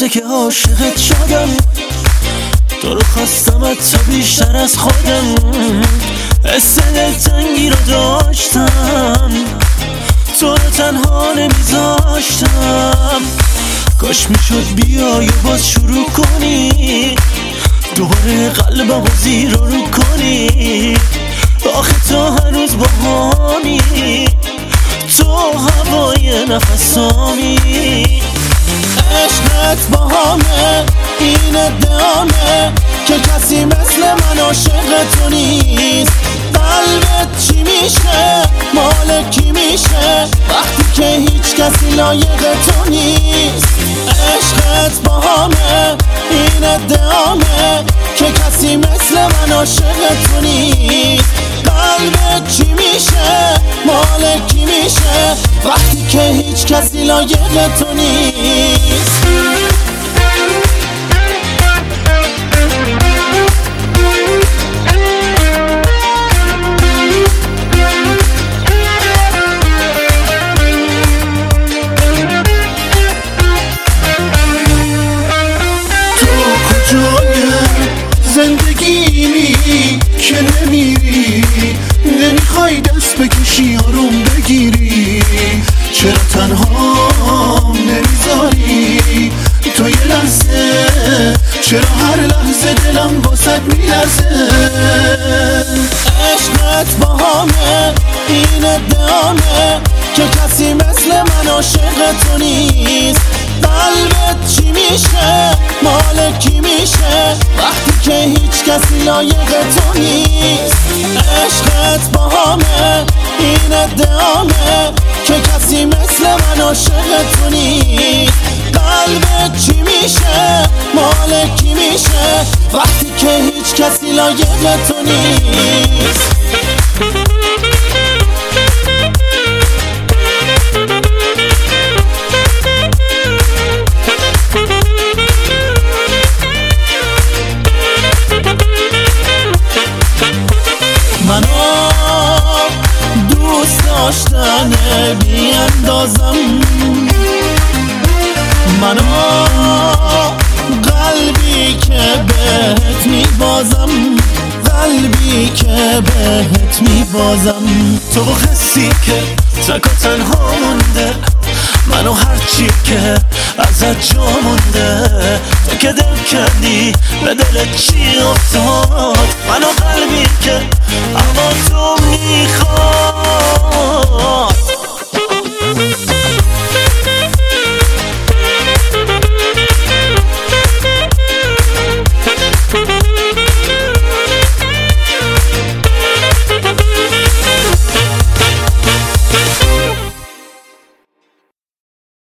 رفته که عاشقت شدم، تو رو خواستمت تا بیشتر از خودم، حس دلتنگی رو داشتم، تو رو تنها نمیذاشتم. کاش میشد بیای و باز شروع کنی، دوباره قلبم رو زیر رو کنی. آخه تو هنوز باهامی، تو هوای نفسامی. عشقت باهامه، این ادعامه که کسی مثل من عاشق تو نیست. قلبت چی میشه، مال کی میشه وقتی که هیچ کسی لایق تو نیست. عشقت باهامه، این ادعامه که کسی مثل من عاشق تو نیست. قلبت چی میشه، مال کی میشه وقتی که هیچ کسی لایق تو نیست. زندگیمی که نمیری، نمیخوای دست بکشی آروم بگیری. چرا تنها نمیذاری تو یه لحظه، چرا هر لحظه دلم واسد میلرزه. عشقت باهامه، این ادعامه که کسی مثل من عاشق تو نیست. قلبت چی میشه، مال کی میشه وقتی که هیچ کسی لایق تو نیست. عشقت باهامه، این ادعامه که کسی مثل من عاشق تو نیست. قلبت چی میشه، مال کی میشه وقتی که هیچ کسی لایق تو نیست. منو دوست داشتنه بی اندازم، منو قلبی که بهت میبازم، قلبی که بهت میبازم. تو حسی که تک و تنها مونده، منو هرچی که ازت جا مونده. تو که دل کردی به دلت چی افتاد، منو قلبی که اما تو میخواد.